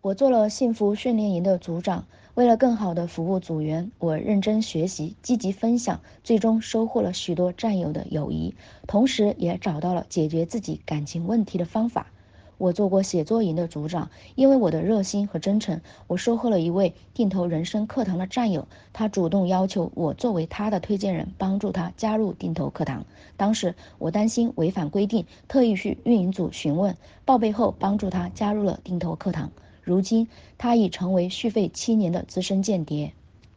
我做了幸福训练营的组长，为了更好地服务组员，我认真学习，积极分享，最终收获了许多战友的友谊，同时也找到了解决自己感情问题的方法。我做过写作营的组长，因为我的热心和真诚，我收获了一位定投人生课堂的战友，他主动要求我作为他的推荐人，帮助他加入定投课堂。当时我担心违反规定，特意去运营组询问，报备后帮助他加入了定投课堂。如今，他已成为续费7年的资深间谍。